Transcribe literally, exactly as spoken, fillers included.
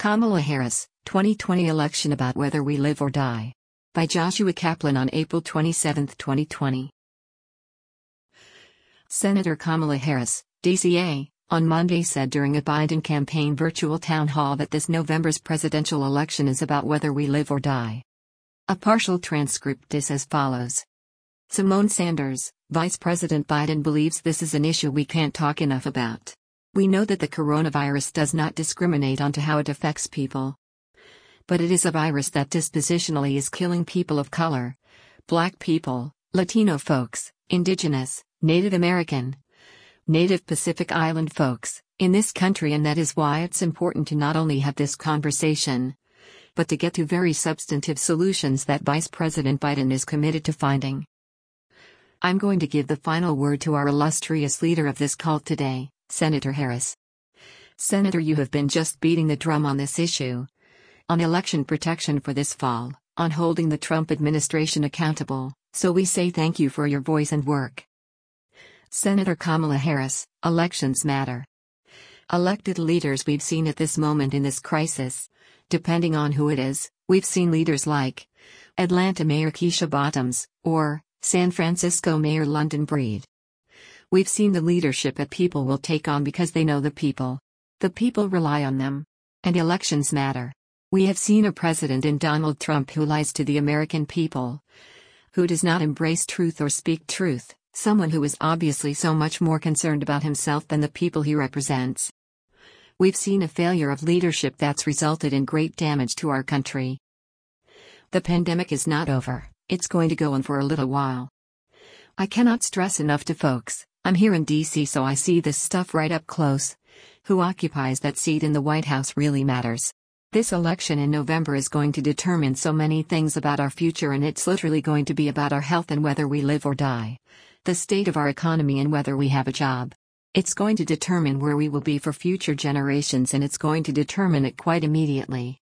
Kamala Harris, twenty twenty election about whether we live or die. By Joshua Kaplan on April twenty-seventh, twenty twenty. Senator Kamala Harris, D C A, on Monday said during a Biden campaign virtual town hall that this November's presidential election is about whether we live or die. A partial transcript is as follows. Simone Sanders, Vice President Biden believes this is an issue we can't talk enough about. We know that the coronavirus does not discriminate onto how it affects people. But it is a virus that dispositionally is killing people of color, Black people, Latino folks, Indigenous, Native American, Native Pacific Island folks, in this country, and that is why it's important to not only have this conversation, but to get to very substantive solutions that Vice President Biden is committed to finding. I'm going to give the final word to our illustrious leader of this cult today, Senator Harris. Senator, you have been just beating the drum on this issue. On election protection for this fall, on holding the Trump administration accountable, so we say thank you for your voice and work. Senator Kamala Harris, elections matter. Elected leaders we've seen at this moment in this crisis, depending on who it is, we've seen leaders like Atlanta Mayor Keisha Bottoms, or San Francisco Mayor London Breed. We've seen the leadership that people will take on because they know the people. The people rely on them. And elections matter. We have seen a president in Donald Trump who lies to the American people, who does not embrace truth or speak truth, someone who is obviously so much more concerned about himself than the people he represents. We've seen a failure of leadership that's resulted in great damage to our country. The pandemic is not over, it's going to go on for a little while. I cannot stress enough to folks, I'm here in D C so I see this stuff right up close. Who occupies that seat in the White House really matters. This election in November is going to determine so many things about our future, and it's literally going to be about our health and whether we live or die. The state of our economy and whether we have a job. It's going to determine where we will be for future generations, and it's going to determine it quite immediately.